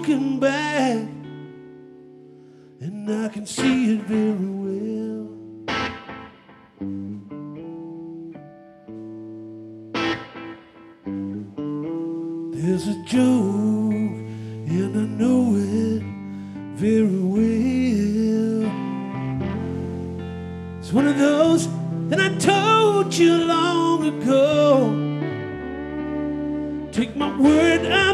looking back, and I can see it very well. There's a joke, and I know it very well. It's one of those that I told you long ago. Take my word,